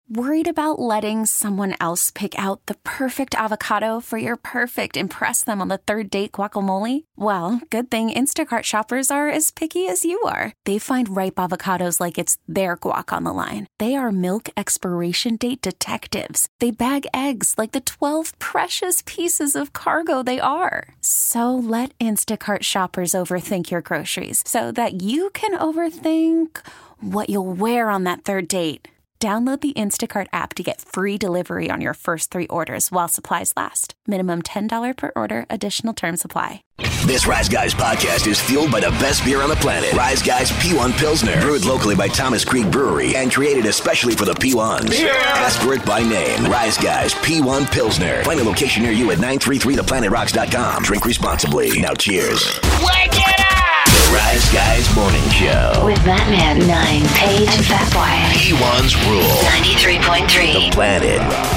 Worried about letting someone else pick out the perfect avocado for your perfect impress them on the third date guacamole? Well, good thing Instacart shoppers are as picky as you are. They find ripe avocados like it's their guac on the line. They are milk expiration date detectives. They bag eggs like the 12 precious pieces of cargo they are. So let Instacart shoppers overthink your groceries so that you can overthink what you'll wear on that third date. Download the Instacart app to get free delivery on your first 3 orders while supplies last. Minimum $10 per order. Additional terms apply. This Rise Guys podcast is fueled by the best beer on the planet. Rise Guys P1 Pilsner. Brewed locally by Thomas Creek Brewery and created especially for the P1s. Yeah. Ask for it by name. Rise Guys P1 Pilsner. Find a location near you at 933theplanetRocks.com. Drink responsibly. Now cheers. Wake it up! The Rise Guys Morning Show. With Batman 9, Paige, and Fat Boy. P1's Rule. 93.3. The Planet.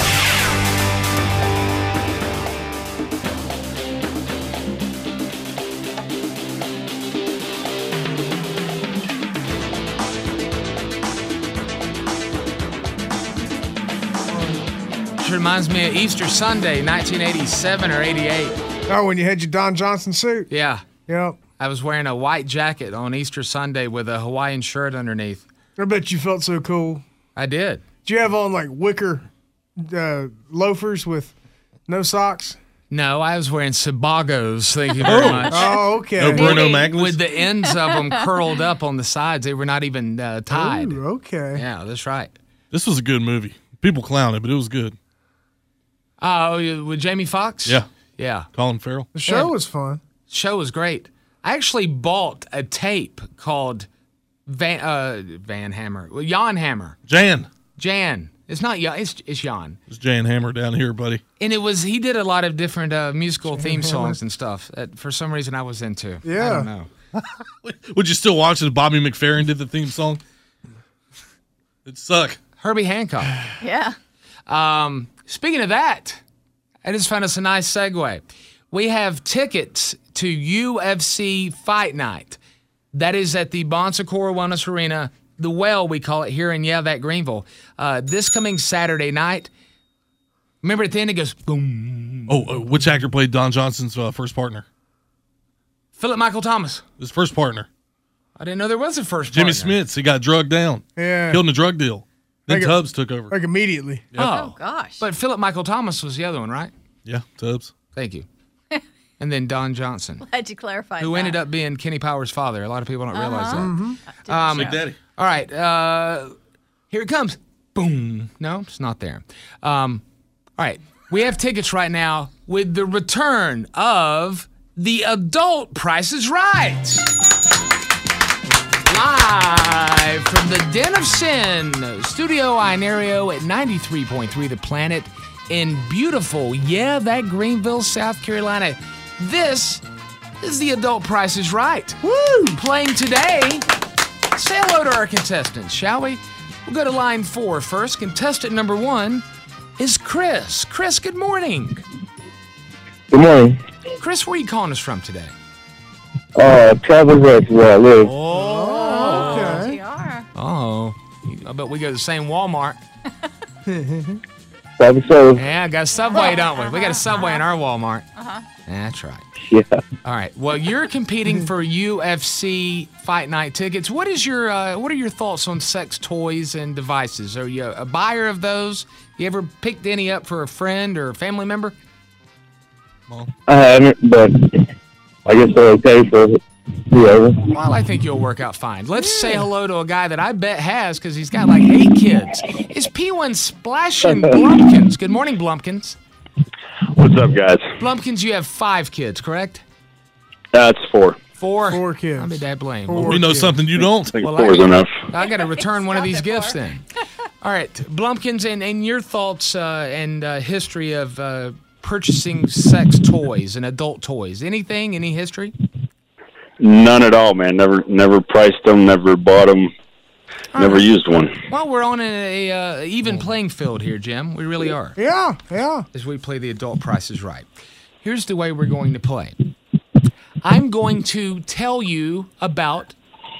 Reminds me of Easter Sunday, 1987 or 88. Oh, when you had your Don Johnson suit? Yeah. Yep. I was wearing a white jacket on Easter Sunday with a Hawaiian shirt underneath. I bet you felt so cool. I did. Did you have on like wicker loafers with no socks? No, I was wearing Sabagos, thank you very much. Oh, okay. No Bruno Maglis? With the ends of them curled up on the sides. They were not even tied. Ooh, okay. Yeah, that's right. This was a good movie. People clown it, but it was good. Oh, with Jamie Foxx? Yeah. Yeah. Colin Farrell. The show was fun. Show was great. I actually bought a tape called Van Hammer. Well, Jan Hammer. Jan. It's not Jan. It's Jan. It's Jan Hammer down here, buddy. And he did a lot of different musical theme songs and stuff that for some reason I was into. Yeah. I don't know. Would you still watch it if Bobby McFerrin did the theme song? It'd suck. Herbie Hancock. Yeah. Speaking of that, I just found us a nice segue. We have tickets to UFC Fight Night. That is at the Bon Secours Wellness Arena, the Well, we call it here in Greenville. This coming Saturday night. Remember at the end it goes boom. Oh, which actor played Don Johnson's first partner? Philip Michael Thomas. His first partner. I didn't know there was a first Jimmy partner. Smits. He got drugged down. Yeah. Killed in a drug deal. Then Like Tubbs took over. Like immediately. Yep. Oh, gosh. But Philip Michael Thomas was the other one, right? Yeah, Tubbs. Thank you. And then Don Johnson, Glad you clarified who that. ended up being Kenny Powers' father. A lot of people don't realize that. Mm-hmm. Big Daddy. All right, here it comes. Boom. No, it's not there. All right, we have tickets right now with the return of The Adult Price is Right. Live from the Den of Sin, Studio Inario at 93.3 The Planet in beautiful, Greenville, South Carolina. This is The Adult Price is Right. Woo! Playing today. Say hello to our contestants, shall we? We'll go to line 4 first. Contestant number 1 is Chris. Chris, good morning. Good morning. Chris, where are you calling us from today? Travelers Rest is where I live. Oh, okay. TR. Oh, I bet we go to the same Walmart. Probably so. Yeah, got a Subway, don't we? We got a Subway in our Walmart. That's right. Yeah. All right. Well, you're competing for UFC Fight Night tickets. What are your thoughts on sex toys and devices? Are you a buyer of those? You ever picked any up for a friend or a family member? I haven't, but I guess they're okay for whoever. Well, I think you'll work out fine. Let's say hello to a guy that I bet has, because he's got like 8 kids. It's P1 Splashing Blumpkins. Good morning, Blumpkins. What's up, guys? Blumpkins, you have 5 kids, correct? That's 4. 4? 4 kids. I'll be that blame. We know something you don't. I think Well, 4 is enough. I got to return one of these gifts then. All right, Blumpkins, and your thoughts and history of purchasing sex toys and adult toys. Anything? Any history? None at all, man. Never priced them. Never bought them. Never used one. Well, we're on a even playing field here, Jim. We really are. Yeah, yeah. As we play the Adult Price is Right. Here's the way we're going to play. I'm going to tell you about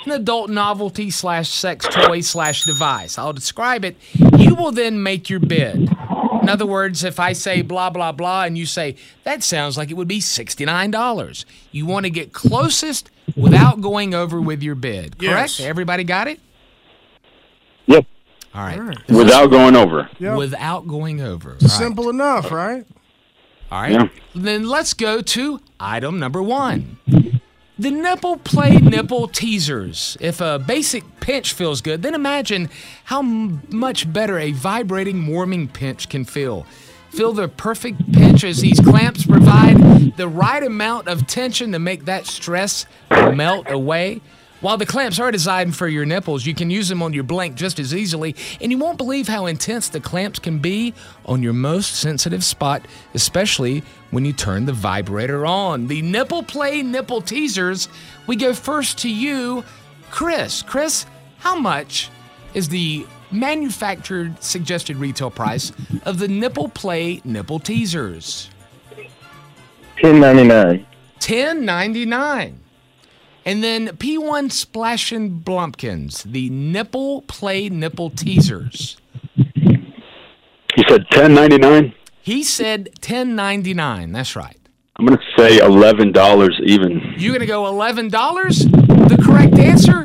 an adult novelty / sex toy / device. I'll describe it. You will then make your bid. In other words, if I say blah, blah, blah, and you say, that sounds like it would be $69. You want to get closest without going over with your bid, correct? Yes. Everybody got it? Yep. All right. Without going over. Yep. Without going over. All right. Simple enough, right? All right. Yeah. Then let's go to item number 1. The Nipple Play Nipple Teasers. If a basic pinch feels good, then imagine how much better a vibrating, warming pinch can feel. Feel the perfect pinch as these clamps provide the right amount of tension to make that stress melt away. While the clamps are designed for your nipples, you can use them on your blank just as easily, and you won't believe how intense the clamps can be on your most sensitive spot, especially when you turn the vibrator on. The Nipple Play Nipple Teasers. We go first to you, Chris. Chris, how much is the manufactured suggested retail price of the Nipple Play Nipple Teasers? $10.99. $10.99. And then P1 Splashin' Blumpkins, the Nipple Play Nipple Teasers. You said $10.99? He said $10.99. That's right. I'm going to say $11 even. You're going to go $11? The correct answer,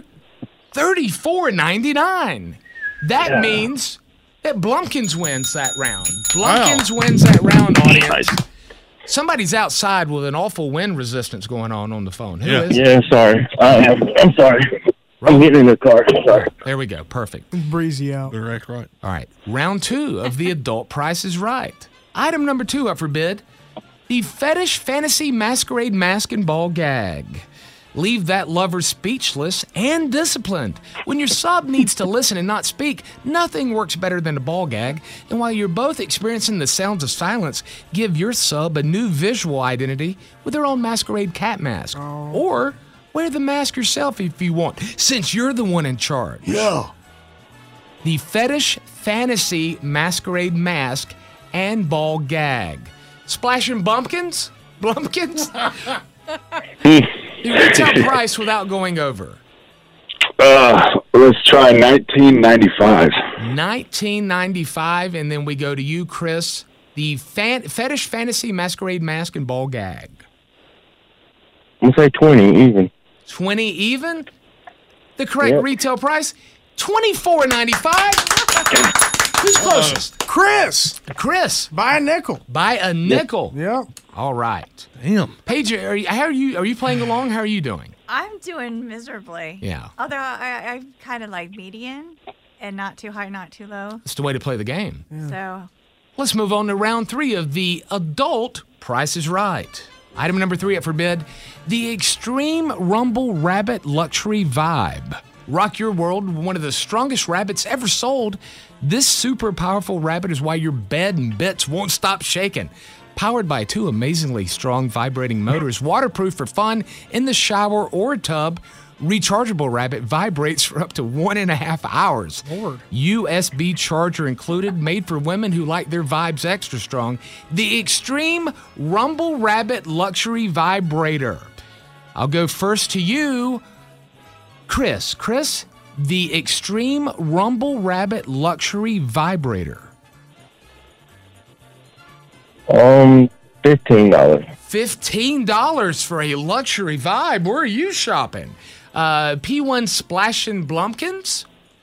$34.99. That means that Blumpkins wins that round. Blumpkins wins that round, audience. Nice. Somebody's outside with an awful wind resistance going on the phone. Who is? Yeah, sorry. I'm sorry. I'm getting in the car. Sorry. There we go. Perfect. Breezy out. Direct right. All right. Round 2 of the Adult Price is Right. Item number 2 up for bid. The Fetish Fantasy Masquerade Mask and Ball Gag. Leave that lover speechless and disciplined. When your sub needs to listen and not speak, nothing works better than a ball gag. And while you're both experiencing the sounds of silence, give your sub a new visual identity with their own masquerade cat mask. Or wear the mask yourself if you want, since you're the one in charge. Yeah. The Fetish Fantasy Masquerade Mask and Ball Gag. Splashing Bumpkins? Blumpkins? The retail price without going over. Let's try $19.95. $19.95, and then we go to you, Chris. The Fetish Fantasy Masquerade Mask and Ball Gag. I'm going to say 20 even. 20 even? The correct retail price? $24.95. Who's closest? Chris, Chris. buy a nickel. By a nickel. Yep. All right. Damn. Paige, are you playing along? How are you doing? I'm doing miserably. Yeah. Although I'm kind of like median and not too high, not too low. It's the way to play the game. So Let's move on to round 3 of the Adult Price is Right. Item number 3 up for bid, the Extreme Rumble Rabbit Luxury Vibe. Rock your world with one of the strongest rabbits ever sold. This super powerful rabbit is why your bed and bits won't stop shaking. Powered by 2 amazingly strong vibrating motors, waterproof for fun in the shower or tub, rechargeable rabbit vibrates for up to 1.5 hours. Lord. USB charger included, made for women who like their vibes extra strong. The Extreme Rumble Rabbit Luxury Vibrator. I'll go first to you, Chris. Chris, the Extreme Rumble Rabbit Luxury Vibrator. $15. $15 for a luxury vibe. Where are you shopping? P1 Splashin' Blumpkins?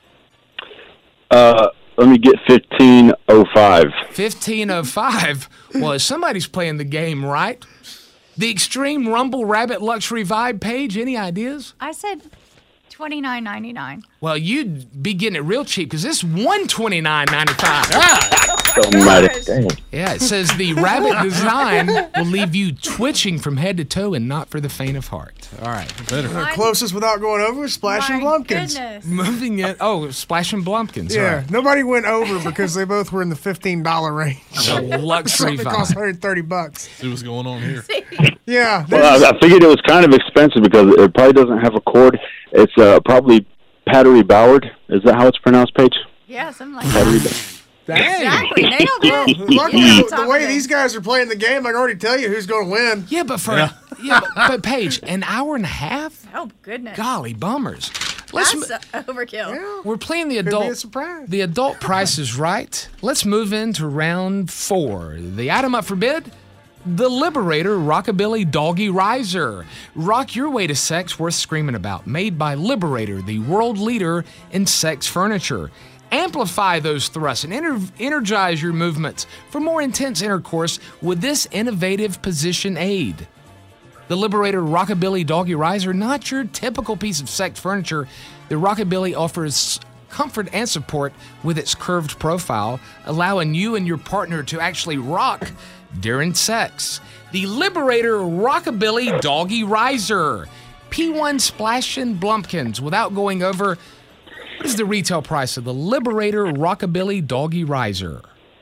Let me get $15.05. $15.05. Well, somebody's playing the game right. The Extreme Rumble Rabbit Luxury Vibe, Paige, any ideas? I said $29.99. Well, you'd be getting it real cheap because this is $129.95. Dang. Yeah, it says the rabbit design will leave you twitching from head to toe and not for the faint of heart. All right. The closest without going over, Splashing My Blumpkins. goodness. Moving it. Oh, Splashing Blumpkins. All Yeah, right. nobody went over because they both were in the $15 range. The luxury It cost vibe. $130. See what's going on here. Yeah, Well, I figured it was kind of expensive because it probably doesn't have a cord. It's probably Pattery Ballard. Is that how it's pronounced, Paige? Yeah, something like that. Exactly. Nailed it. luckily Yeah. the way these guys are playing the game, I can already tell you who's going to win. Yeah, but but Paige, an hour and a half? Oh, goodness. Golly bummers. That's overkill. We're playing the Could be a adult. surprise. The adult Price is Right. Let's move into round 4. The item up for bid. The Liberator Rockabilly Doggy Riser. Rock your way to sex worth screaming about. Made by Liberator, the world leader in sex furniture. Amplify those thrusts and energize your movements for more intense intercourse with this innovative position aid. The Liberator Rockabilly Doggy Riser, not your typical piece of sex furniture. The Rockabilly offers comfort and support with its curved profile, allowing you and your partner to actually rock during sex. The Liberator Rockabilly Doggy Riser. P1 Splashin' Blumpkins. Without going over, what is the retail price of the Liberator Rockabilly Doggy Riser?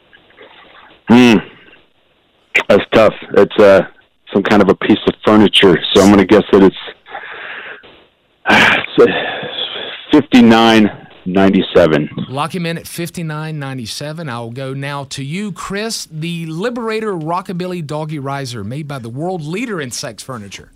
That's tough. It's some kind of a piece of furniture, so I'm going to guess that it's $59.97. Lock him in at $59.97. I'll go now to you, Chris. The Liberator Rockabilly Doggy Riser, made by the world leader in sex furniture.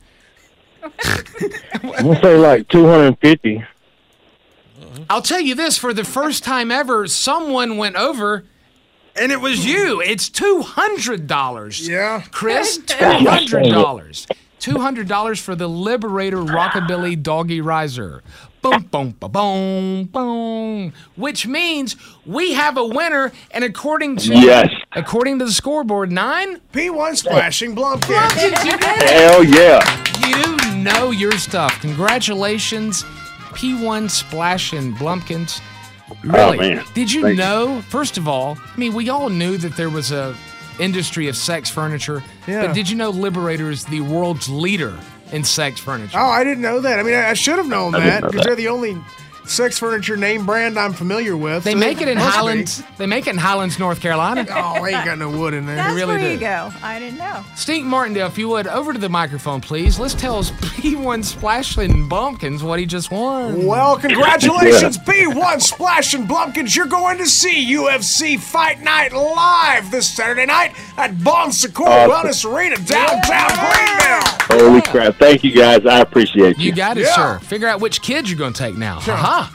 I'm gonna say like $250. I'll tell you this, for the first time ever, someone went over, and it was you. It's $200. Yeah. Chris, $200. $200 for the Liberator Rockabilly Doggy Riser. Boom, boom, ba, boom, boom. Which means we have a winner, and according to the scoreboard, 9 P1 Splashing Blumpkin. Blumpkins, you did it. Hell yeah. You know your stuff. Congratulations, P1 Splashin' Blumpkins. Really? Oh, man. Did you Thank know, first of all, I mean, we all knew that there was a industry of sex furniture, Yeah. but did you know Liberator is the world's leader in sex furniture? Oh, I didn't know that. I mean, I should have known I didn't that know because that. they're the only sex furniture name brand I'm familiar with. They so make it in must be. Highlands. They make it in Highlands, North Carolina. Oh, they ain't got no wood in there. That's really where do. you go. I didn't know. Steve Martindale, if you would, over to the microphone, please. Let's tell us P1 Splashin' Bumpkins what he just won. Well, congratulations, P1 Splashing Blumpkins. You're going to see UFC Fight Night live this Saturday night at Bon Secours Wellness Arena, downtown Greenville. Holy crap. Thank you, guys. I appreciate you. You got it, Yeah. sir. Figure out which kids you're going to take now. Sure. Aha.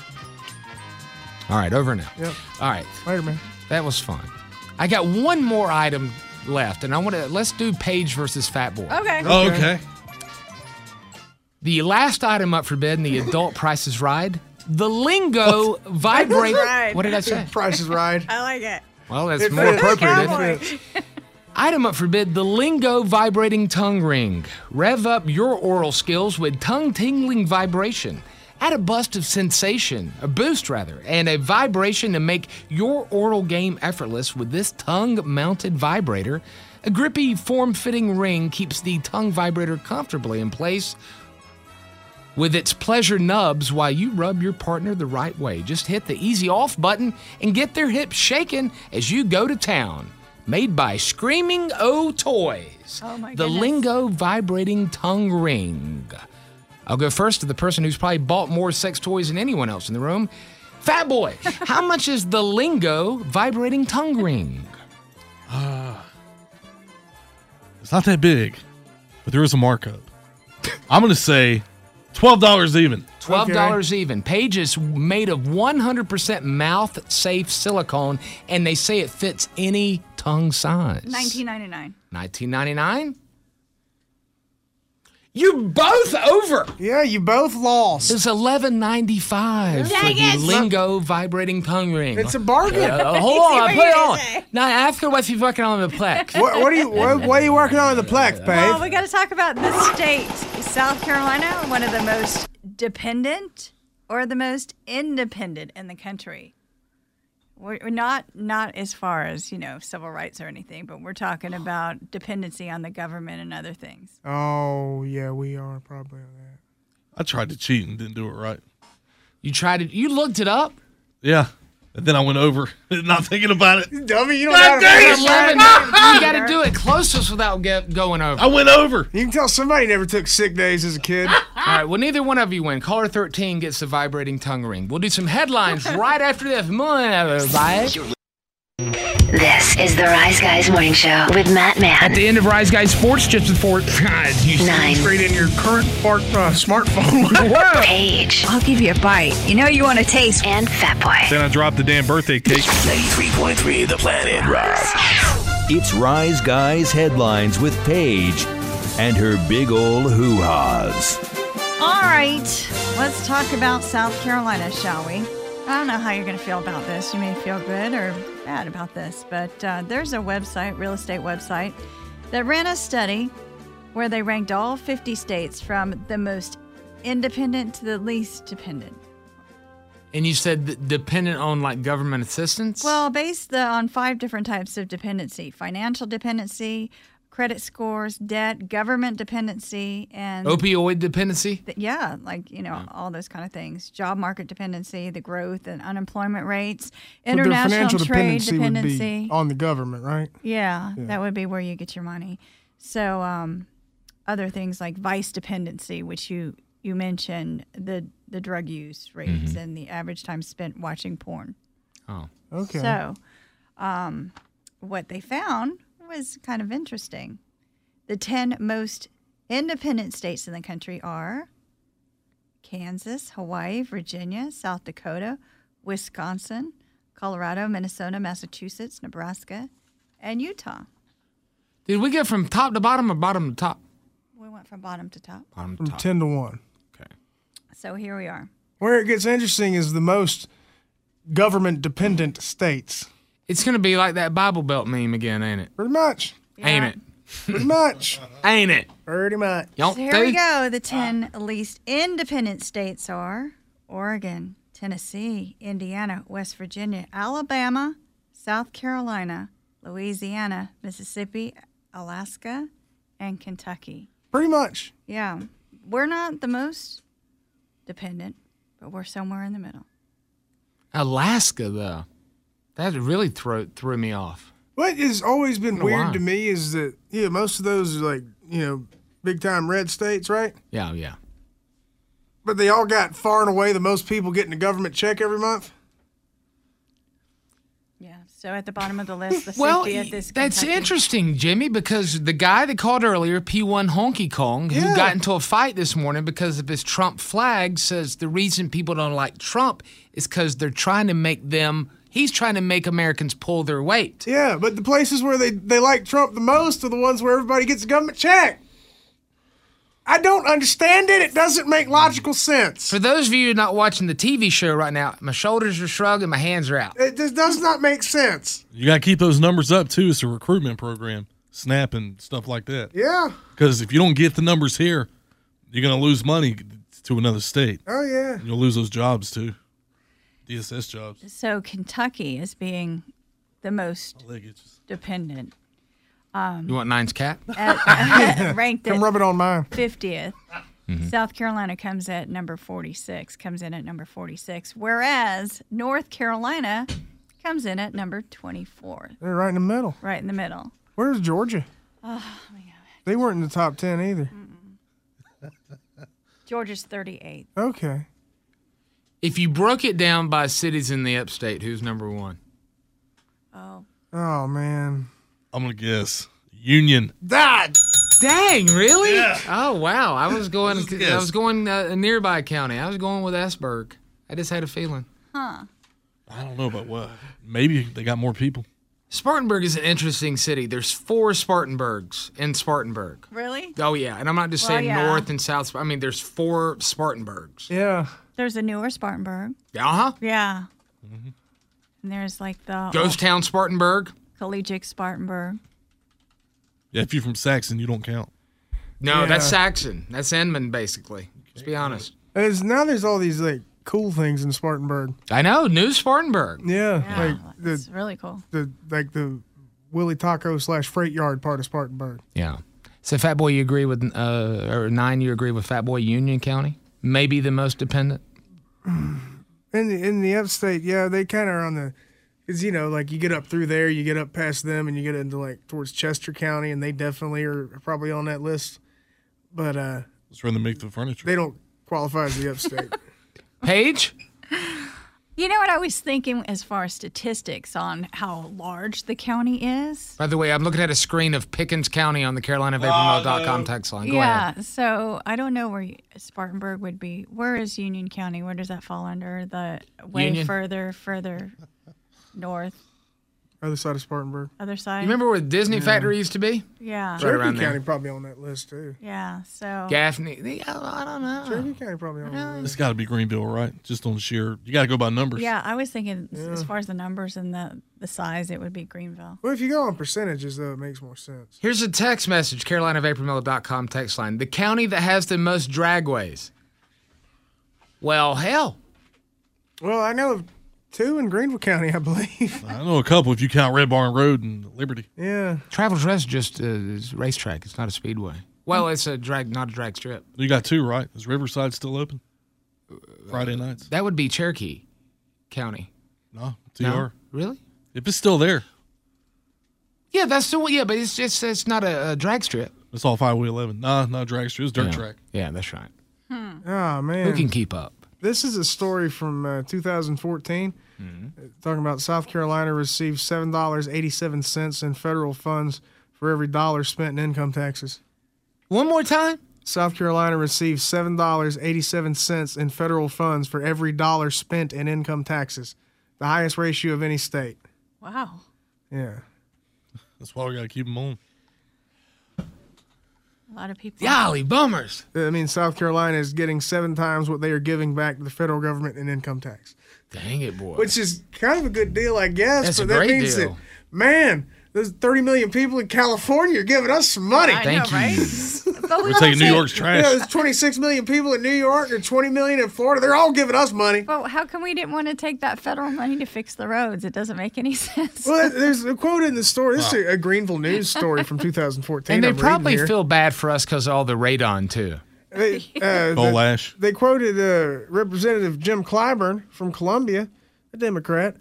All right, over now. Yep. All right, Later, man. that was fun. I got one more item left, and let's do Paige versus Fat Boy. Okay. Oh, okay. The last item up for bid in the adult Price is Right, the Lingo Vibrator. Right. What did I say? Price is right. I like it. Well, that's It more fits. appropriate, isn't Cowboy. it? Item up for bid, the Lingo Vibrating Tongue Ring. Rev up your oral skills with tongue-tingling vibration. Add a boost of sensation, and a vibration to make your oral game effortless with this tongue-mounted vibrator. A grippy, form-fitting ring keeps the tongue vibrator comfortably in place with its pleasure nubs while you rub your partner the right way. Just hit the easy off button and get their hips shaking as you go to town. Made by Screaming O Toys. Oh, my The goodness. Lingo Vibrating Tongue Ring. I'll go first to the person who's probably bought more sex toys than anyone else in the room. Fat Boy, how much is the Lingo Vibrating Tongue Ring? It's not that big, but there is a markup. I'm going to say $12 even. $12 even. Paige is made of 100% mouth-safe silicone, and they say it fits any tongue size. $19.99. $19.99? You both over. Yeah, you both lost. It's $11.95 for Dang the it. Lingo Vibrating Tongue Ring. It's a bargain. Hold on, what put you're it gonna on. say. Now ask her what she's working on in the Plex. What are you working on in the Plex, Paige? Well, we got to talk about this state, South Carolina, one of the most dependent or the most independent in the country. We're not as far as, civil rights or anything, but we're talking about dependency on the government and other things. Oh, yeah, we are probably on that. I tried to cheat and didn't do it right. You tried it. You looked it up. Yeah. And then I went over, not thinking about it. Dummy, you don't God have dang it, to. 11. You got to do it closest without going over. I went over. You can tell somebody never took sick days as a kid. All right, well, neither one of you win. Caller 13 gets the vibrating tongue ring. We'll do some headlines right after this. Morning, everybody. This is the Rise Guys Morning Show with Matt Mann. At the end of Rise Guys Sports, just before God, you Nine. Straight in your current smartphone. Whoa. Paige I'll give you a bite. You know you want to taste. and Fat Boy. Then I dropped the damn birthday cake. 93.3 The Planet Rock. It's Rise Guys headlines with Paige and her big ol' hoo-haws. All right, let's talk about South Carolina, shall we? I don't know how you're going to feel about this. You may feel good or bad about this, but there's a website, real estate website, that ran a study where they ranked all 50 states from the most independent to the least dependent. And you said dependent on like government assistance? Well, based on 5 different types of dependency: financial dependency, credit scores, debt, government dependency, and opioid dependency? yeah, like, all those kind of things. Job market dependency, the growth and unemployment rates, international financial trade dependency dependency. would be on the government, right? Yeah, that would be where you get your money. So other things like vice dependency, which you mentioned, the drug use rates and the average time spent watching porn. Oh. Okay. So what they found was kind of interesting. The 10 most independent states in the country are Kansas, Hawaii, Virginia, South Dakota, Wisconsin, Colorado, Minnesota, Massachusetts, Nebraska, and Utah. Did we get from top to bottom or bottom to top? We went from bottom to top. Bottom to From top. 10 to 1. Okay. So here we are. Where it gets interesting is the most government-dependent states. It's going to be like that Bible Belt meme again, ain't it? Pretty much. Ain't it? Pretty much. Ain't it? Pretty much. Y'all So here we go. The 10 least independent states are Oregon, Tennessee, Indiana, West Virginia, Alabama, South Carolina, Louisiana, Mississippi, Alaska, and Kentucky. Pretty much. Yeah. We're not the most dependent, but we're somewhere in the middle. Alaska, though. That really threw me off. What has always been weird why. to me is that, most of those are like, big-time red states, right? Yeah. But they all got far and away the most people getting a government check every month. Yeah. So at the bottom of the list, the 50th Well, is that's Kentucky. interesting, Jimmy, because the guy that called earlier, P1 Honky Kong, who got into a fight this morning because of his Trump flag, says the reason people don't like Trump is because they're trying to make them... He's trying to make Americans pull their weight. Yeah, but the places where they like Trump the most are the ones where everybody gets a government check. I don't understand it. It doesn't make logical sense. For those of you not watching the TV show right now, my shoulders are shrugged and my hands are out. It just does not make sense. You got to keep those numbers up, too. It's a recruitment program, SNAP and stuff like that. Yeah. Because if you don't get the numbers here, you're going to lose money to another state. Oh, yeah. You'll lose those jobs, too. DSS jobs. So Kentucky is being the most dependent. You want Nine's cat? Ranked Come at rub it on mine. 50th. South Carolina comes at number 46, comes in at number 46, whereas North Carolina comes in at number 24. They're right in the middle. Right in the middle. Where's Georgia? Oh, my God. They weren't in the top 10 either. Georgia's 38th. Okay. If you broke it down by cities in the upstate, who's number one? Oh, man. I'm going to guess Union. That. Dang, really? Yeah. Oh, wow. I was going Yes. a nearby county. I was going with Esberg. I just had a feeling. Huh. I don't know about what. Maybe they got more people. Spartanburg is an interesting city. There's 4 Spartanburgs in Spartanburg. Really? Oh, yeah. And I'm not just Well, saying yeah. north and south. I mean, there's 4 Spartanburgs. Yeah. There's a newer Spartanburg. Uh-huh. Yeah. And there's like the Ghost Town Spartanburg. collegiate Spartanburg. Yeah, if you're from Saxon, you don't count. No, Yeah. that's Saxon. That's Edmond, basically. Let's be honest. Now there's all these like cool things in Spartanburg. I know. New Spartanburg. Yeah. Yeah, Like it's really cool. the Willie Taco / Freight Yard part of Spartanburg. Yeah. So, Fat Boy, you agree with, or Nine, you agree with Fat Boy Union County? Maybe the most dependent? In the upstate, yeah, they kind of are on the, because like you get up through there, you get up past them, and you get into like towards Chester County, and they definitely are probably on that list. But That's where they make the furniture. they don't qualify as the upstate. Paige? You know what I was thinking as far as statistics on how large the county is? By the way, I'm looking at a screen of Pickens County on the CarolinaVaporMill.com text line. Go ahead. So I don't know where Spartanburg would be. Where is Union County? Where does that fall under? The way Union? further north. Other side of Spartanburg. Other side. You remember where the Disney Factory used to be? Yeah. Right Cherokee around there. County probably on that list too. Yeah. So. Gaffney. I don't know. Cherokee County probably on that list. It's got to be Greenville, right? Just on sheer. You got to go by numbers. Yeah, I was thinking as far as the numbers and the size, it would be Greenville. Well, if you go on percentages, though, it makes more sense. Here's a text message, CarolinaVaporMill.com text line. The county that has the most dragways. Well, hell. Well, I know of 2 in Greenville County, I believe. I know a couple if you count Red Barn Road and Liberty. Yeah. Travelers Rest just is a racetrack. It's not a speedway. Well, it's a drag, not a drag strip. You got 2, right? Is Riverside still open? Friday nights? That would be Cherokee County. No, TR. No? Really? If it's still there. Yeah, that's still, but it's not a drag strip. It's all 5-11. Nah, not drag strip. It's dirt track. Yeah, that's right. Oh, man. Who can keep up? This is a story from 2014. Talking about South Carolina received $7.87 in federal funds for every dollar spent in income taxes. One more time? South Carolina received $7.87 in federal funds for every dollar spent in income taxes, the highest ratio of any state. Wow. Yeah. That's why we got to keep them on. A lot of people. Golly, bummers. I mean, South Carolina is getting 7 times what they are giving back to the federal government in income tax. Dang it, boy. Which is kind of a good deal, I guess. That's but a that great means deal. that, man, there's 30 million people in California are giving us some money. Thank you. Right? But We're taking New York's trash. Yeah, there's 26 million people in New York and 20 million in Florida. They're all giving us money. Well, how come we didn't want to take that federal money to fix the roads? It doesn't make any sense. Well, there's a quote in the story. This is a Greenville News story from 2014. And they I'm probably reading here. feel bad for us because of all the radon, too. Coal ash. They quoted Representative Jim Clyburn from Columbia, a Democrat.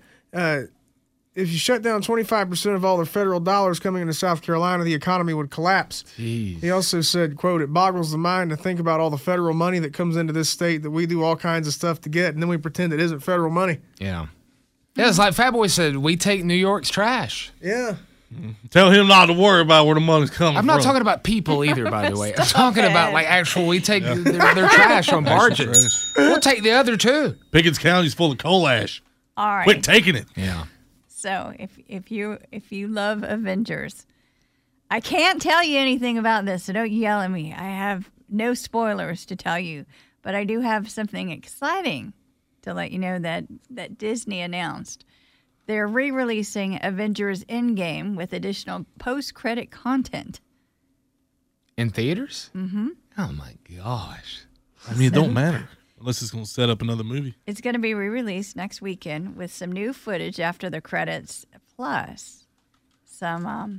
If you shut down 25% of all the federal dollars coming into South Carolina, the economy would collapse. Jeez. He also said, quote, "It boggles the mind to think about all the federal money that comes into this state that we do all kinds of stuff to get, and then we pretend it isn't federal money." Yeah. Yeah, it's like Fat Boy said, we take New York's trash. Yeah. Tell him not to worry about where the money's coming I'm from. not talking about people either, by the way. I'm talking about like actual, we take their trash on barges. We'll take the other too. Pickens County's full of coal ash. All right. Quit taking it. Yeah. So if you love Avengers, I can't tell you anything about this, so don't yell at me. I have no spoilers to tell you, but I do have something exciting to let you know that Disney announced. They're re-releasing Avengers Endgame with additional post-credit content. In theaters? Mm-hmm. Oh my gosh. I mean, it don't matter unless it's going to set up another movie. It's going to be re-released next weekend with some new footage after the credits, plus some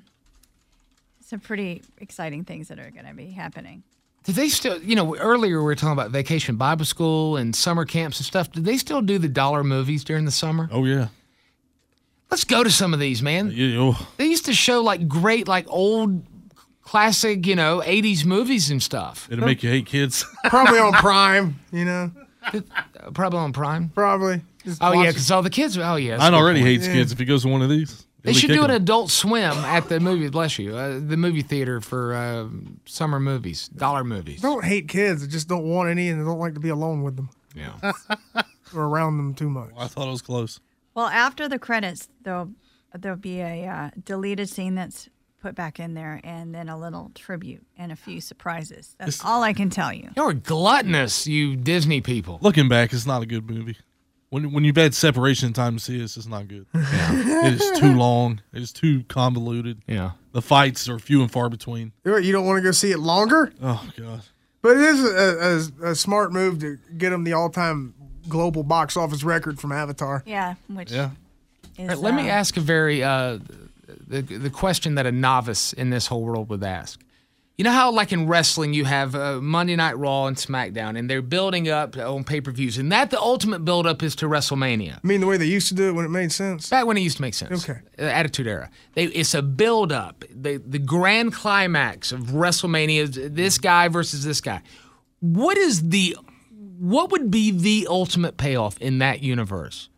pretty exciting things that are going to be happening. Did they still, earlier we were talking about Vacation Bible School and summer camps and stuff. Did they still do the dollar movies during the summer? Oh, yeah. Let's go to some of these, man. They used to show like great, like old classic, 80s movies and stuff. It'll make you hate kids. Probably on Prime, Probably on Prime? Probably. Just Oh, watch yeah, it. because all the kids, oh, yeah. Mine already hates kids if he goes to one of these. They should do an Adult Swim at the movie, bless you, the movie theater for summer movies, dollar movies. Don't hate kids. They just don't want any and they don't like to be alone with them. Yeah. Or around them too much. I thought it was close. Well, after the credits, there'll be a deleted scene that's put back in there, and then a little tribute and a few surprises. That's all I can tell you. You're gluttonous, you Disney people. Looking back, it's not a good movie. When you've had separation time to see it, it's just not good. Yeah. It is too long. It is too convoluted. Yeah. The fights are few and far between. You don't want to go see it longer? Oh, God. But it is a smart move to get them the all-time global box office record from Avatar. Yeah, which is, All right, let me ask a very the question that a novice in this whole world would ask. You know how, like in wrestling, you have Monday Night Raw and SmackDown, and they're building up on pay-per-views, and that the ultimate build-up is to WrestleMania. I mean the way they used to do it when it made sense? Back when it used to make sense. Okay. Attitude Era. It's a build-up. The grand climax of WrestleMania is this guy versus this guy. What would be the ultimate payoff in that universe?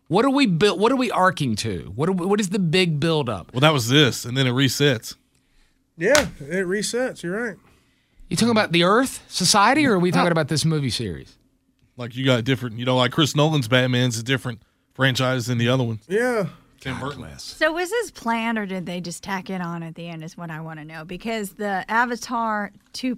What are we arcing to? What is the big build up? Well, that was this, and then it resets. Yeah, it resets. You're right. You talking about the Earth society, or are we talking about this movie series? Like you got different, like Chris Nolan's Batman's a different franchise than the other ones. Yeah. Tim Burton. So was this planned, or did they just tack it on at the end is what I want to know. Because the Avatar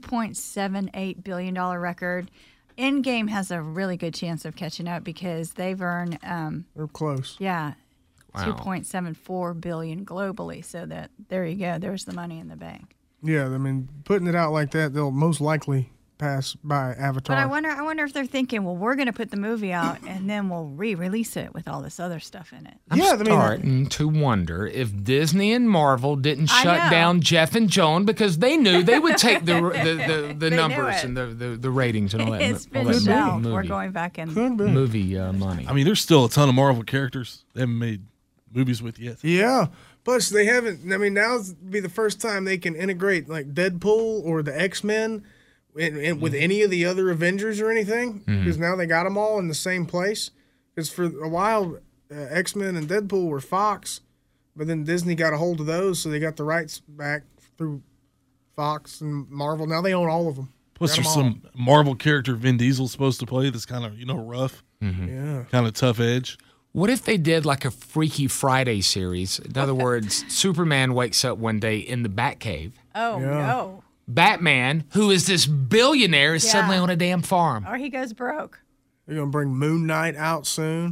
$2.78 billion record, Endgame has a really good chance of catching up because they've earned they're close. Yeah. Wow. $2.74 billion globally. So there you go. There's the money in the bank. Yeah, I mean, putting it out like that, they'll most likely pass by Avatar. But I wonder if they're thinking, well, we're going to put the movie out and then we'll re-release it with all this other stuff in it. I'm starting to wonder if Disney and Marvel didn't I shut know. down Jeff and Joan because they knew they would take the They numbers knew and the ratings and all that. It's all been that shelved. movie, We're going back in. movie money. I mean, there's still a ton of Marvel characters they haven't made movies with yet. Yeah. Plus, they haven't. I mean, now's be the first time they can integrate like Deadpool or the X-Men with any of the other Avengers or anything. Because now they got them all in the same place. Because for a while, X-Men and Deadpool were Fox, but then Disney got a hold of those, so they got the rights back through Fox and Marvel. Now they own all of them. Plus, there's some Marvel character Vin Diesel's supposed to play that's kind of, rough. Yeah. Kind of tough edge. What if they did like a Freaky Friday series? In other words, Superman wakes up one day in the Batcave. Oh, no. Batman, who is this billionaire, is Yeah. suddenly on a damn farm. Or he goes broke. They're going to bring Moon Knight out soon.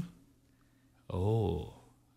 Oh.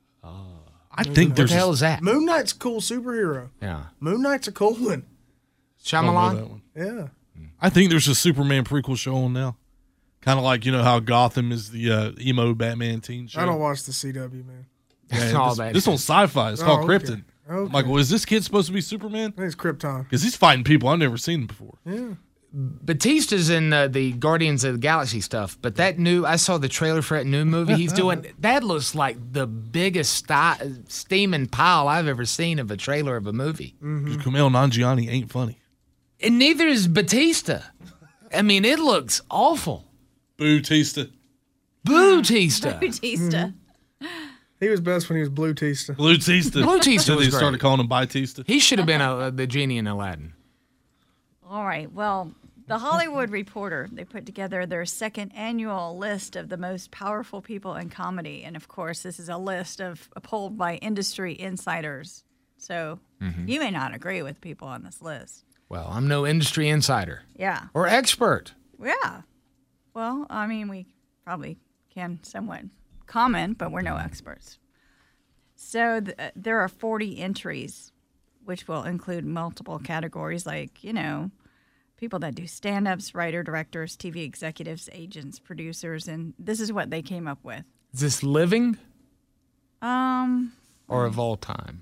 I think What there's the hell is that? Moon Knight's a cool superhero. Yeah. Moon Knight's a cool one. Shyamalan? Yeah. I think there's a Superman prequel show on now. Kind of like, how Gotham is the emo Batman teen show. I don't watch the CW, man. Yeah, this one's sci-fi. It's called okay. Krypton. Okay. I'm like, well, is this kid supposed to be Superman? I think it's Krypton. Because he's fighting people I've never seen before. Yeah. Batista's in the Guardians of the Galaxy stuff, but I saw the trailer for that new movie he's doing. That looks like the biggest steaming pile I've ever seen of a trailer of a movie. Kumail Nanjiani ain't funny. And neither is Batista. I mean, it looks awful. Bootista. Bootista. Batista. He was best when he was Blue Tista. Blue Tista. Blue Tista Then was they great. started calling him Batista. He should have been the genie in Aladdin. All right. Well, the Hollywood Reporter, they put together their second annual list of the most powerful people in comedy. And, of course, this is a list pulled by industry insiders. So you may not agree with people on this list. Well, I'm no industry insider Yeah. or expert. Yeah. Well, I mean, we probably can somewhat comment, but we're no experts. So there are 40 entries, which will include multiple categories like, people that do stand-ups, writer, directors, TV executives, agents, producers, and this is what they came up with. Is this living or of all time?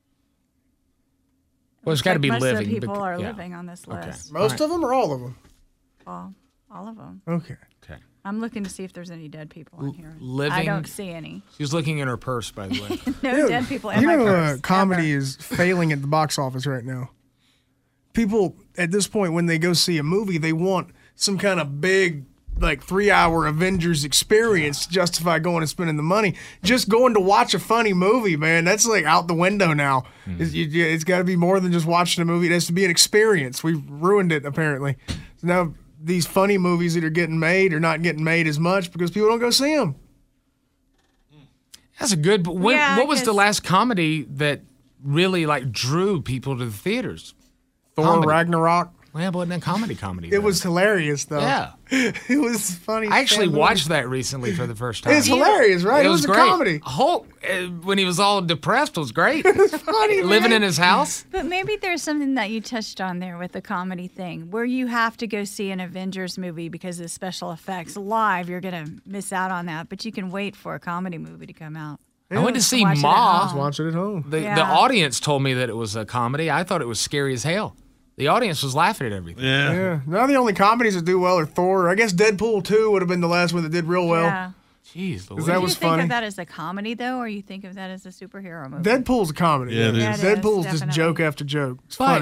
Well, it's got to be most living. Most of the people are yeah. living on this list. Most of them or all of them? Well, all of them. Okay. Okay. I'm looking to see if there's any dead people on here. Living. I don't see any. She's looking in her purse, by the way. No dead people in my purse. Comedy is failing at the box office right now. People at this point, when they go see a movie, they want some kind of big, 3-hour Avengers experience to justify going and spending the money. Just going to watch a funny movie, man, that's out the window now. It's got to be more than just watching a movie. It has to be an experience. We've ruined it, apparently. So now these funny movies that are getting made are not getting made as much because people don't go see them. That's a good. But what was the 'cause- last comedy that really drew people to the theaters? Thor Comedy. Ragnarok. Well, it wasn't a comedy. It was hilarious, though. Yeah. It was funny. I actually fun movie. watched that recently for the first time. It's hilarious, right? It was a great. comedy. Hulk, when he was all depressed, was great. Funny, Living man. in his house. But maybe there's something that you touched on there with the comedy thing, where you have to go see an Avengers movie because of special effects live. You're going to miss out on that, but you can wait for a comedy movie to come out. I went to see Watch it at Ma. home. Watch it at home. The Yeah. audience told me that it was a comedy. I thought it was scary as hell. The audience was laughing at everything. Yeah. Yeah. Now the only comedies that do well are Thor. I guess Deadpool 2 would have been the last one that did real well. Yeah. Jeez, Louise. that Do was you think funny. of that as a comedy, though, or you think of that as a superhero movie? Deadpool's a comedy. Yeah, it is. Yeah, it is, Deadpool's just definitely. joke after joke. It's But funny.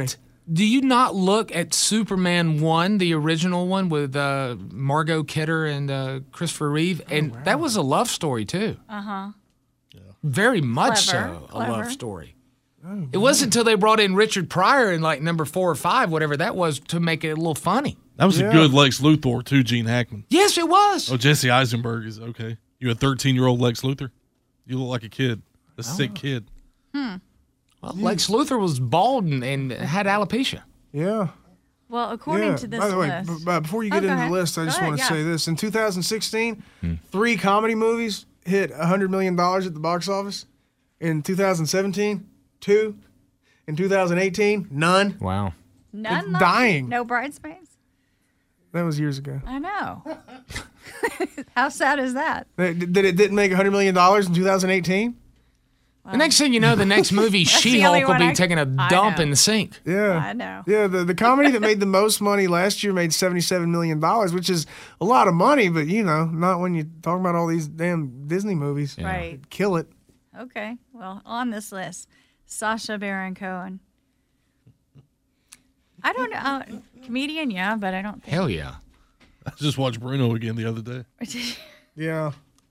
Do you not look at Superman 1, the original one with Margot Kidder and Christopher Reeve? And that was a love story, too. Uh-huh. Very much Clever. so, a love story. It wasn't until they brought in Richard Pryor in like number 4 or 5, whatever that was, to make it a little funny. That was a good Lex Luthor, too, Gene Hackman. Yes, it was. Oh, Jesse Eisenberg is okay. You a 13-year-old Lex Luthor? You look like a kid, a sick kid. Well, Lex Luthor was bald and had alopecia. Yeah. Well, according to this by the way, list. before you get into the list, I just want to say this. In 2016, 3 comedy movies hit $100 million at the box office. In 2017, 2. In 2018, none. Wow. None. It's dying. No Bridesmaids? That was years ago. I know. How sad is that? That it didn't make $100 million in 2018? The next thing you know, the next movie, She-Hulk, will be taking a dump in the sink. Yeah. I know. Yeah, the comedy that made the most money last year made $77 million, which is a lot of money, but, not when you're talking about all these damn Disney movies. Yeah. Right. It'd kill it. Okay. Well, on this list, Sacha Baron Cohen. I don't know. Comedian, yeah, but I don't think. Hell yeah. I just watched Bruno again the other day. Yeah.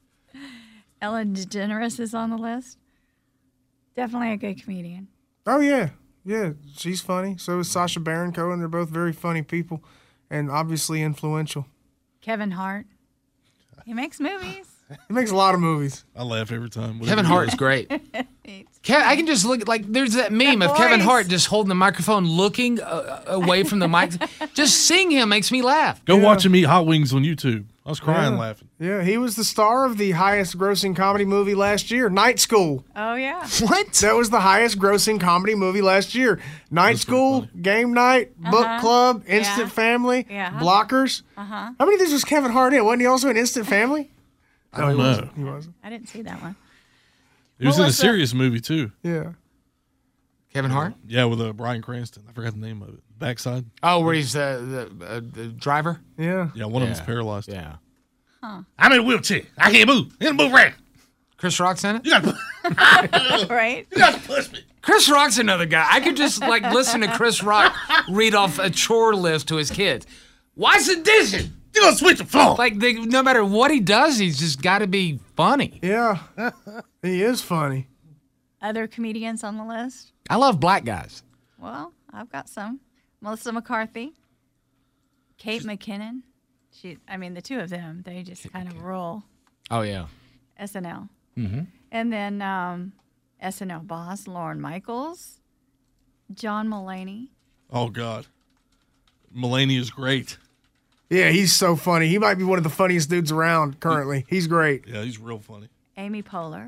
Ellen DeGeneres is on the list. Definitely a good comedian. Oh, yeah. Yeah, she's funny. So is Sacha Baron Cohen. They're both very funny people and obviously influential. Kevin Hart. He makes movies. He makes a lot of movies. I laugh every time. Kevin Hart is great. I can just look at, like, there's that meme of Kevin Hart just holding the microphone, looking away from the mic. Just seeing him makes me laugh. Go watch him eat hot wings on YouTube. I was crying laughing. Yeah, he was the star of the highest grossing comedy movie last year, Night School. Oh, yeah. What? That was the highest grossing comedy movie last year. Night School, Game Night, Book Club, Instant Family, Blockers. How many of these was Kevin Hart in? Wasn't he also in Instant Family? I don't know. He wasn't. I didn't see that one. He was in a serious movie, too. Yeah. Kevin Hart? Yeah, with Bryan Cranston. I forgot the name of it. Backside. Oh, where he's the driver? Yeah. Yeah, one of them's paralyzed. Yeah. Huh. I'm in a wheelchair. I can't move. I can't move right. Chris Rock's in it? You gotta Right? You gotta push me. Chris Rock's another guy. I could just listen to Chris Rock read off a chore list to his kids. Wash the dishes. You gonna sweep the floor. No matter what he does, he's just got to be funny. Yeah. He is funny. Other comedians on the list? I love black guys. Well, I've got some. Melissa McCarthy. Kate McKinnon. The two of them, they just kind of roll. Oh, yeah. SNL. Mm-hmm. And then SNL boss Lorne Michaels. John Mulaney. Oh, God. Mulaney is great. Yeah, he's so funny. He might be one of the funniest dudes around currently. He's great. Yeah, he's real funny. Amy Poehler.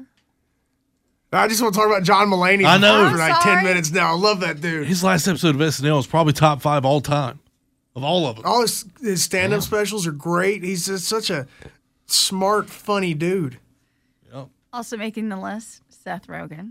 I just want to talk about John Mulaney I know. for like 10 minutes now. I love that dude. His last episode of SNL is probably top 5 all time. Of all of them. All his stand-up specials are great. He's just such a smart, funny dude. Yep. Also making the list, Seth Rogen.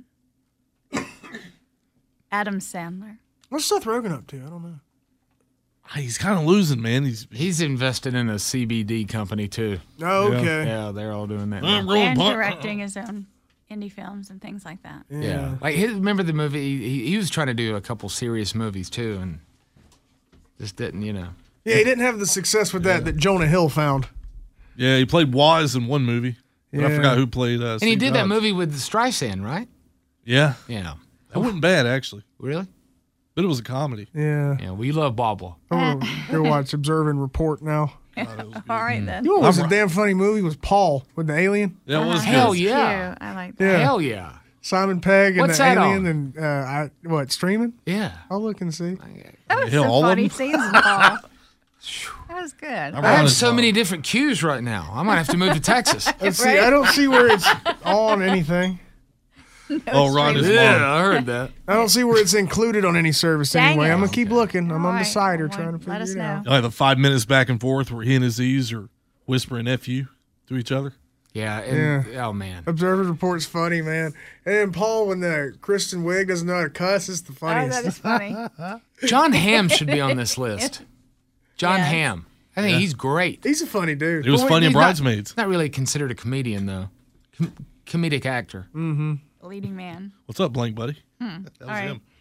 Adam Sandler. What's Seth Rogen up to? I don't know. He's kind of losing, man. He's invested in a CBD company, too. Oh, okay. Yeah, they're all doing that. And directing his own indie films and things like that. Yeah. Remember the movie? He was trying to do a couple serious movies, too, and just didn't, Yeah, he didn't have the success with that Jonah Hill found. Yeah, he played Waz in one movie. But I forgot who played And he did that movie with Streisand, right? Yeah. Yeah. That wasn't bad, actually. Really? But it was a comedy. Yeah. Yeah, we love Bobble. I'm going to go watch Observe and Report now. All right, then. You know what was a damn funny movie? Was Paul with the alien? Yeah, it was good. Hell yeah. Cute. I like that. Yeah. Hell yeah. Simon Pegg and What's the that alien on? and streaming? Yeah. I'll look and see. That was Hell, some all of funny them? scenes in Paul. That was good. I have so many different cues right now. I might have to move to Texas. Let's see. I don't see where it's on anything. Ron is Yeah, mom. I heard that. I don't see where it's included on any service Dang anyway. it. I'm going to keep looking. I'm All on the right. cider Well, trying to let figure us it know. out. Like the 5 minutes back and forth where he and Aziz are whispering FU to each other. Yeah. And, oh, man. Observer Report's funny, man. And then Paul, when the Kristen Wiig doesn't know how to cuss, it's the Oh, funniest. that is funny. John Hamm should be on this list. John Yes. Hamm. I think he's great. He's a funny dude. He was But funny in he's not- Bridesmaids. Not really considered a comedian, though. Comedic actor. Mm-hmm. Leading man. What's up, Blank Buddy? All That was right. him.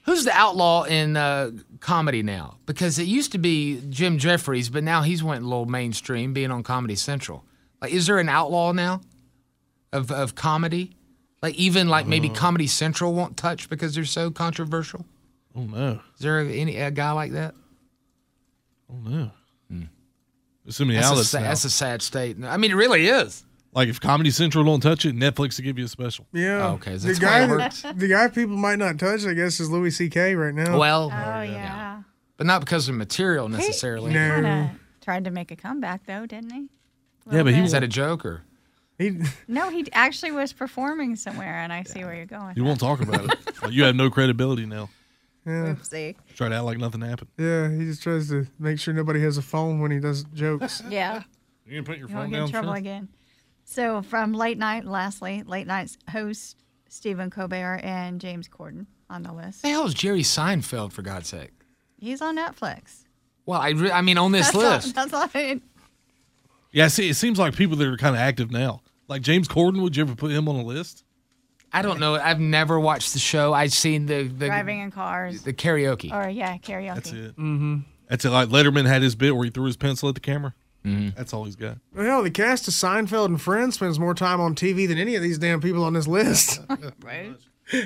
Who's the outlaw in comedy now? Because it used to be Jim Jeffries, but now he's went a little mainstream, being on Comedy Central. Like, is there an outlaw now of comedy? Like, even like maybe Comedy Central won't touch because they're so controversial? Oh, no. Is there a guy like that? Oh, no. There's so many outlets now. That's a sad state. I mean, it really is. Like, if Comedy Central don't touch it, Netflix will give you a special. Yeah. Oh, okay. That's the guy the guy people might not touch, I guess, is Louis C.K. right now. Well, yeah. but not because of material necessarily. He kind of tried to make a comeback, though, didn't he? Yeah, but is that a joke or? No, he actually was performing somewhere, and I see where you're going. You won't talk about it. Like, you have no credibility now. Yeah. Oopsie. Try to act like nothing happened. Yeah, he just tries to make sure nobody has a phone when he does jokes. Yeah. You can put your You phone won't get down. in trouble Sean? again. So from late night's host Stephen Colbert and James Corden on the list. The hell is Jerry Seinfeld, for God's sake? He's on Netflix. Well, I mean, on this list. That's all Yeah, see, it seems like people that are kind of active now. Like James Corden, would you ever put him on a list? I don't know. I've never watched the show. I've seen the driving in cars. the karaoke. Or karaoke. That's it. Mm-hmm. That's it. Like Letterman had his bit where he threw his pencil at the camera. Mm-hmm. That's all he's got. Well, hell, the cast of Seinfeld and Friends spends more time on TV than any of these damn people on this list. Right.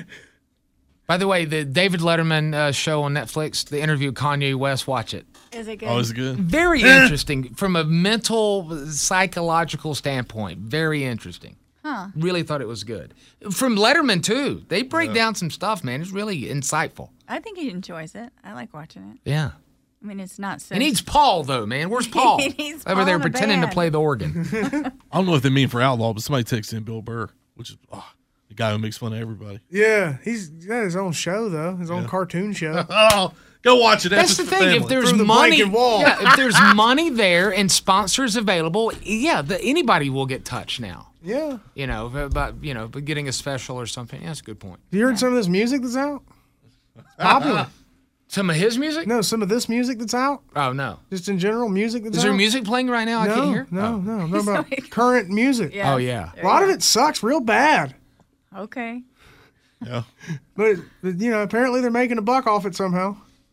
By the way, the David Letterman show on Netflix, the interview with Kanye West, watch it. Is it good? Oh, is it good? Very interesting from a mental, psychological standpoint. Very interesting. Huh. Really thought it was good. From Letterman, too. They break down some stuff, man. It's really insightful. I think he enjoys it. I like watching it. Yeah. I mean, it's not so. He needs Paul, though, man. Where's Paul? He needs Over Paul there in the pretending to band. play the organ. I don't know if they mean for outlaw, but somebody texted in Bill Burr, which is the guy who makes fun of everybody. Yeah, he's got his own show, though, his own cartoon show. Oh, go watch it. That's the just for thing. family. If there's Through the money, blanket wall. if there's money there and sponsors available, anybody will get touched now. Yeah. But getting a special or something. Yeah, that's a good point. You heard some of this music that's out? It's popular. Some of his music? No, some of this music that's out. Oh no. Just in general, music that's out. Is there music playing right now? I No, can't hear. no. Oh. I'm talking about current music. Yeah. Oh yeah. A lot of it sucks real bad. Okay. Yeah. But apparently they're making a buck off it somehow.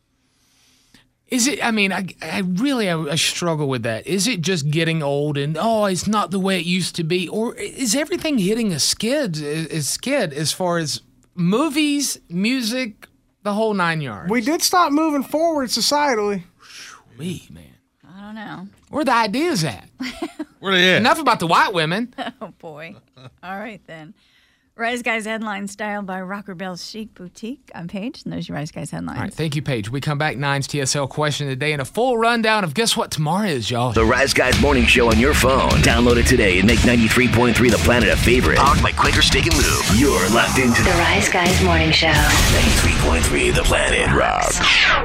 Is it? I mean, I really struggle with that. Is it just getting old and it's not the way it used to be, or is everything hitting a skid as far as movies, music, the whole 9 yards? We did stop moving forward societally. Me, man. I don't know. Where the ideas at? Where they at? Enough about the white women. Oh, boy. All right, then. Rise Guys headline styled by Rocker Bell's Chic Boutique. I'm Paige, and those are your Rise Guys headlines. All right, thank you, Paige. We come back 9's TSL question of the day and a full rundown of guess what tomorrow is, y'all. The Rise Guys Morning Show on your phone. Download it today and make 93.3 The Planet a favorite. Powered by Quaker Steak and Lube. You're locked into The Rise Guys Morning Show. 93.3 The Planet rocks.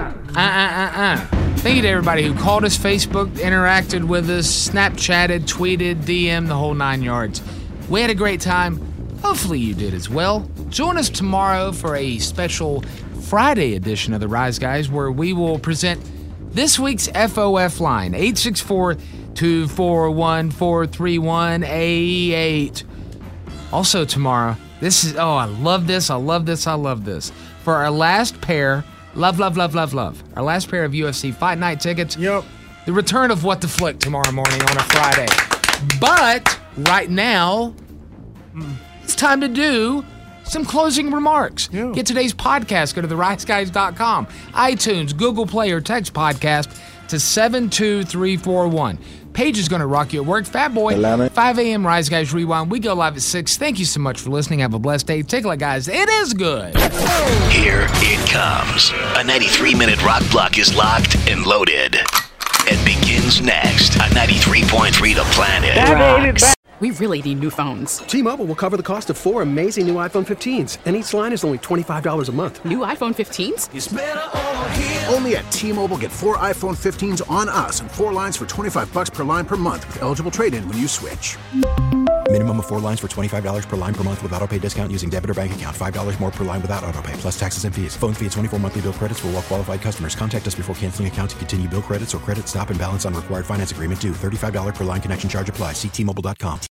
Thank you to everybody who called us, Facebooked, interacted with us, Snapchatted, tweeted, DM'd, the whole 9 yards. We had a great time. Hopefully you did as well. Join us tomorrow for a special Friday edition of the Rise Guys where we will present this week's FOF line, 864-241-431-88. Also tomorrow, I love this. For our last pair, love. Our last pair of UFC Fight Night tickets. Yep. The return of What the Flick tomorrow morning on a Friday. But right now, it's time to do some closing remarks. Yeah. Get today's podcast. Go to theriseguys.com, iTunes, Google Play, or text podcast to 72341. Paige is going to rock you at work. Fat Boy, 5 a.m. Rise Guys Rewind. We go live at 6. Thank you so much for listening. Have a blessed day. Take it, like guys. It is good. Here it comes. A 93-minute rock block is locked and loaded. It begins next on 93.3 The Planet rocks. We really need new phones. T-Mobile will cover the cost of 4 amazing new iPhone 15s, and each line is only $25 a month. New iPhone 15s? It's better over here. Only at T-Mobile, get 4 iPhone 15s on us and 4 lines for $25 per line per month with eligible trade-in when you switch. Minimum of 4 lines for $25 per line per month with autopay discount using debit or bank account. $5 more per line without autopay, plus taxes and fees. Phone fee at 24 monthly bill credits for well-qualified customers. Contact us before canceling account to continue bill credits or credit stop and balance on required finance agreement due. $35 per line connection charge applies. See T-Mobile.com.